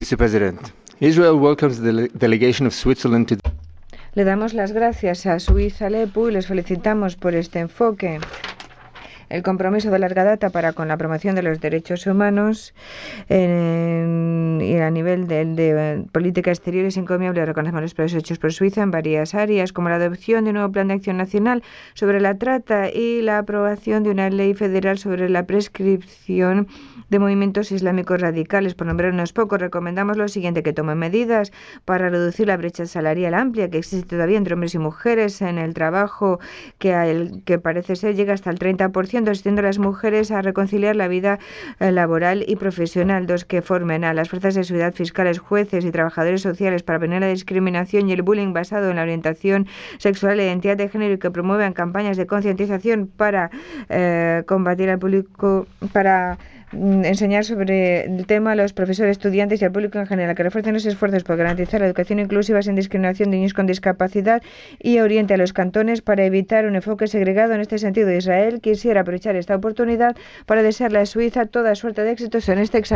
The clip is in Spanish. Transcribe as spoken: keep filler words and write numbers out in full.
Mister President, Israel welcomes the dele- delegation of Switzerland to Le damos las gracias a Suiza Lepu y les felicitamos por este enfoque. El compromiso de larga data para con la promoción de los derechos humanos en, y a nivel de, de política exterior es encomiable. Reconocemos los progresos hechos por Suiza en varias áreas, como la adopción de un nuevo plan de acción nacional sobre la trata y la aprobación de una ley federal sobre la prescripción de movimientos islámicos radicales. Por nombrar unos pocos, recomendamos lo siguiente: que tomen medidas para reducir la brecha salarial amplia que existe todavía entre hombres y mujeres en el trabajo, que, al, que parece ser llega hasta el treinta por ciento, asistiendo a las mujeres a reconciliar la vida eh, laboral y profesional. Dos, que formen a las fuerzas de seguridad, fiscales, jueces y trabajadores sociales para prevenir la discriminación y el bullying basado en la orientación sexual e identidad de género, y que promuevan campañas de concientización para eh, combatir al público, para enseñar sobre el tema a los profesores, estudiantes y al público en general, que refuercen los esfuerzos por garantizar la educación inclusiva sin discriminación de niños con discapacidad y oriente a los cantones para evitar un enfoque segregado. En este sentido, Israel quisiera aprovechar esta oportunidad para desearle a Suiza toda suerte de éxitos en este examen.